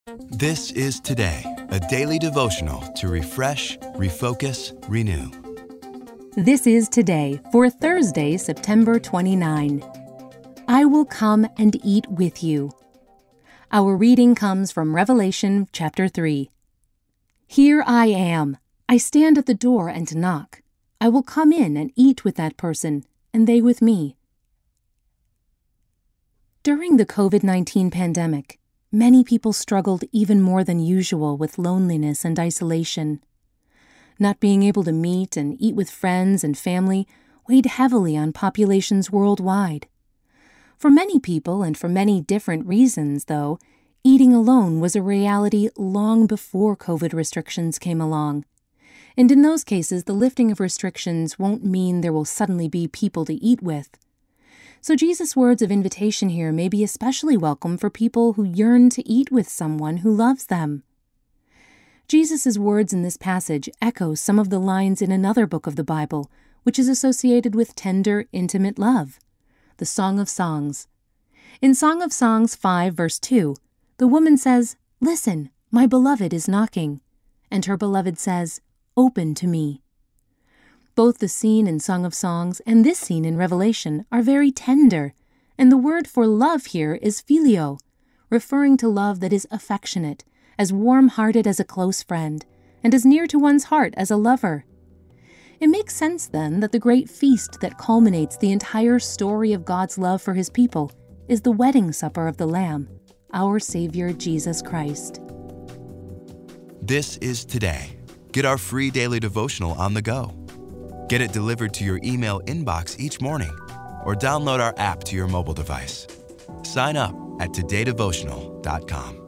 This is Today, a daily devotional to refresh, refocus, renew. This is Today for Thursday, September 29. I will come and eat with you. Our reading comes from Revelation chapter 3. Here I am. I stand at the door and knock. I will come in and eat with that person, and they with me. During the COVID-19 pandemic, many people struggled even more than usual with loneliness and isolation. Not being able to meet and eat with friends and family weighed heavily on populations worldwide. For many people and for many different reasons, though, eating alone was a reality long before COVID restrictions came along. And in those cases, the lifting of restrictions won't mean there will suddenly be people to eat with. So Jesus' words of invitation here may be especially welcome for people who yearn to eat with someone who loves them. Jesus' words in this passage echo some of the lines in another book of the Bible, which is associated with tender, intimate love, the Song of Songs. In Song of Songs 5, verse 2, the woman says, "Listen, my beloved is knocking," and her beloved says, "Open to me." Both the scene in Song of Songs and this scene in Revelation are very tender, and the word for love here is phileo, referring to love that is affectionate, as warm-hearted as a close friend, and as near to one's heart as a lover. It makes sense, then, that the great feast that culminates the entire story of God's love for His people is the wedding supper of the Lamb, our Savior Jesus Christ. This is Today. Get our free daily devotional on the go. Get it delivered to your email inbox each morning, or download our app to your mobile device. Sign up at todaydevotional.com.